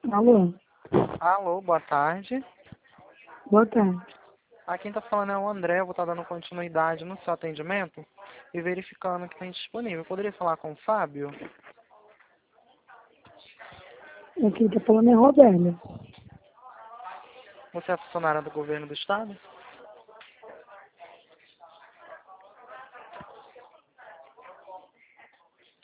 Alô, Alô, boa tarde. boa tarde. Aqui quem tá falando é o André, eu vou estar dando continuidade no seu atendimento e verificando o que tem disponível. Eu poderia falar com o Fábio? Aqui tá falando é Robélia. Você é funcionária do governo do estado?